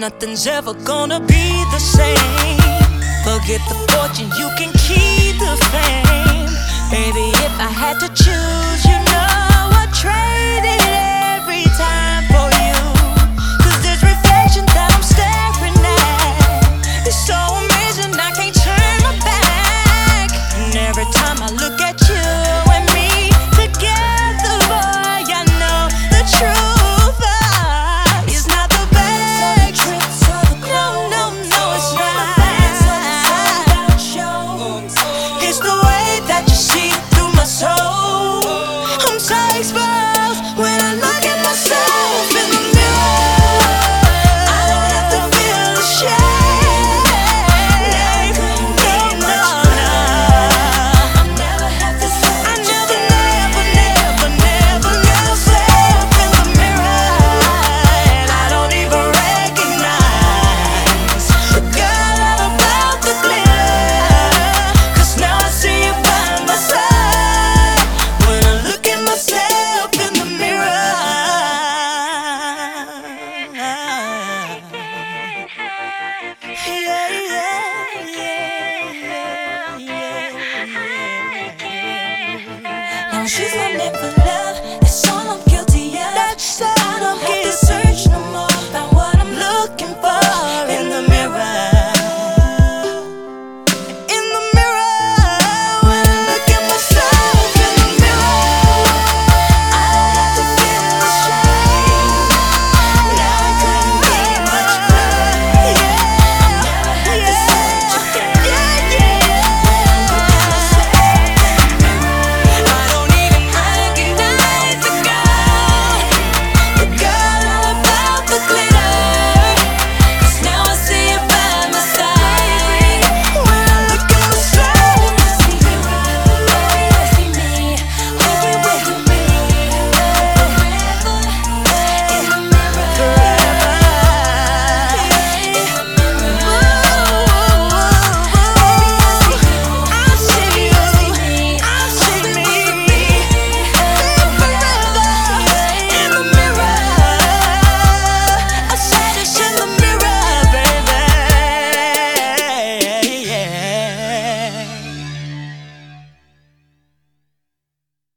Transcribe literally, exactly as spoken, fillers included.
nothing's ever gonna be the same. Forget the fortune, you can keep the fame. Baby, if I had to choose, you know I'd trade it every time for you. Cause this reflection that I'm staring at is so amazing, I can't turn my back. And every time I look at you and me together, boy, I know the truth uh, is not the best. No, no, no, it's not. It's the way that you see through my soul. I'm so exposed when I look at myself in the mirror. I don't have to feel ashamed. No, no, no. I never have to say, I never, never, never, never look myself in the mirror, and I don't even recognize the girl out about the glitter. Cause now I see you by my side when I look at myself in the mirror. Yeah, yeah, yeah, yeah, yeah. Now she's my never.